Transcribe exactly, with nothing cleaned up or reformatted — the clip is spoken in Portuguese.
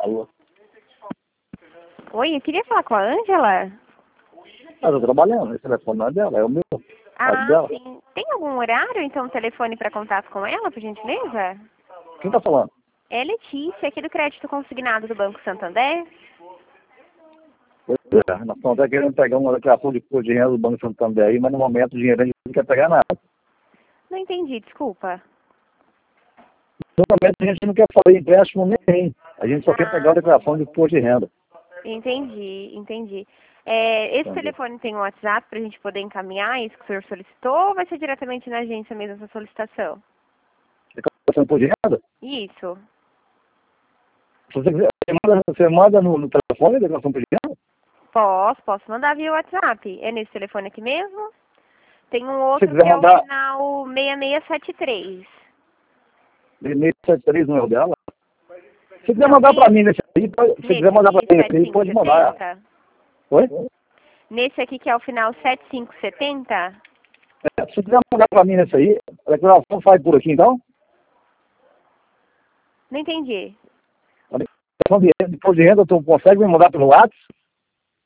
Alô? Oi, eu queria falar com a Ângela. Eu tô trabalhando, esse telefone não é dela, é o meu. Ah, É dela. sim. Tem algum horário, então, telefone para contato com ela, por gentileza? Quem tá falando? É Letícia, aqui do Crédito Consignado do Banco Santander. Pois é, nós estamos até querendo pegar uma declaração de imposto de renda do Banco Santander aí, mas no momento o dinheiro a gente não quer pegar nada. Não entendi, desculpa. No momento a gente não quer fazer empréstimo nem. A gente só quer pegar a Ah, declaração de imposto de renda. entendi, entendi. É, esse Entendeu? telefone tem um WhatsApp para a gente poder encaminhar isso que o senhor solicitou ou vai ser diretamente na agência mesmo essa solicitação? Declaração de imposto de renda? Isso. Se você, quiser, você manda, você manda no, no telefone a declaração de imposto de renda? Posso, posso mandar via WhatsApp. É nesse telefone aqui mesmo? Tem um Se você outro quiser que é o mandar, final seis seis sete três. e-mail setenta e três não é o dela? Se quiser Não, mandar para nesse, mim nesse aí, pode, se quiser nesse mandar para aqui, mim nesse aí, pode mandar. sete cinco sete zero. Oi? Nesse aqui que é o final sete cinco sete zero. É, se quiser mandar para mim nesse aí, a declaração sai por aqui então? Não entendi. A declaração de imposto de renda, tu consegue me mandar pelo WhatsApp?